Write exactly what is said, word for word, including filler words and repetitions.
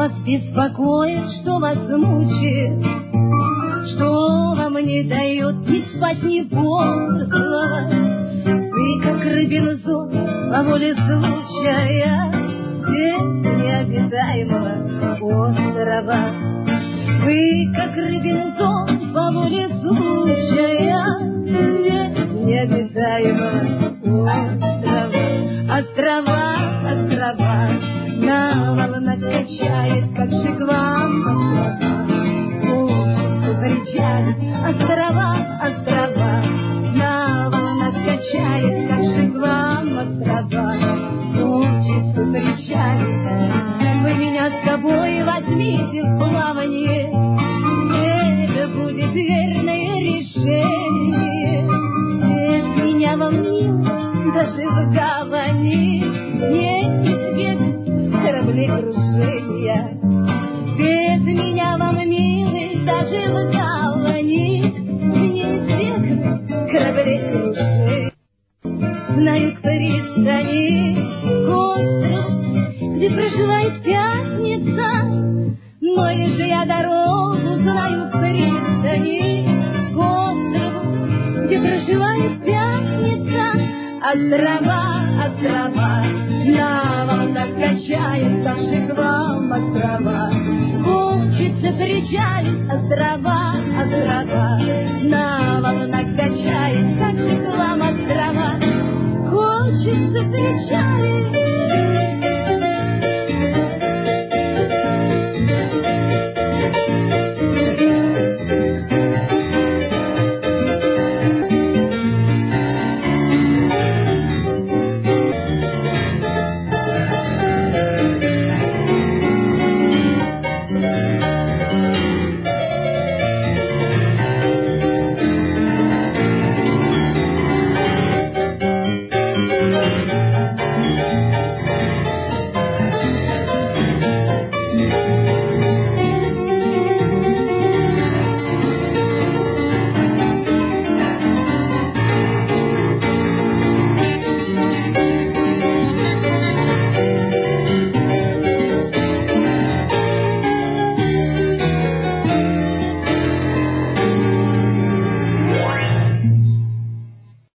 вас беспокоит, что вас мучает, что вам не дает ни спать, ни бодрствовать? Вы, как рыбин зон, по воле случая, без необитаемого острова. Вы, как рыбин зон, по воле случая, без необитаемого острова. Острова, острова, на волнах качает, как же к вам острова. Учится причалит, острова, острова, на волнах качает, как же к вам острова. Учится причалит. Вы меня с собой возьмите в плавание, это будет верное решение. Без меня вам мило, даже в гавани не избегать кораблекрушения. Без меня вам, милый, даже в гавани не избегать кораблекрушения. Знаю к пристани, к острову, где проживает пятница, но лишь я дорогу знаю к пристани, к острову, где проживает пятница. Острова, острова, на волнах качает, как же к вам острова. Хочется причалить, острова, острова, на волнах качает, как же к вам острова. Хочется причалить.